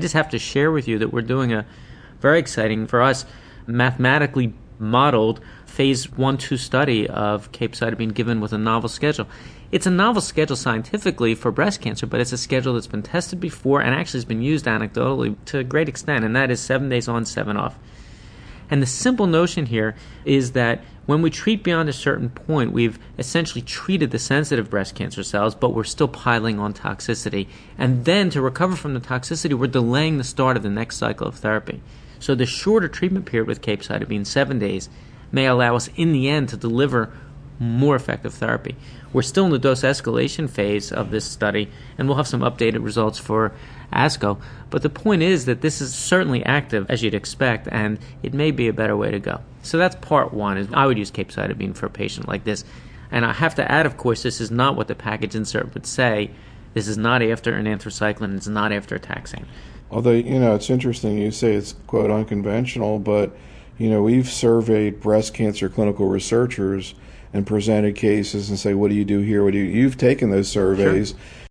just have to share with you that we're doing a very exciting, for us, mathematically modeled phase 1-2 study of capecitabine given with a novel schedule. It's a novel schedule scientifically for breast cancer, but it's a schedule that's been tested before and actually has been used anecdotally to a great extent, and that is 7 days on, 7 off. And the simple notion here is that when we treat beyond a certain point, we've essentially treated the sensitive breast cancer cells, but we're still piling on toxicity. And then to recover from the toxicity, we're delaying the start of the next cycle of therapy. So the shorter treatment period with capecitabine, 7 days, may allow us in the end to deliver more effective therapy. We're still in the dose escalation phase of this study, and we'll have some updated results for ASCO. But the point is that this is certainly active, as you'd expect, and it may be a better way to go. So that's part one, is I would use capecitabine for a patient like this. And I have to add, of course, this is not what the package insert would say. This is not after an anthracycline. It's not after a taxane. Although, it's interesting you say it's, quote, unconventional, but, we've surveyed breast cancer clinical researchers and presented cases and say, what do you do here? You've taken those surveys. Sure.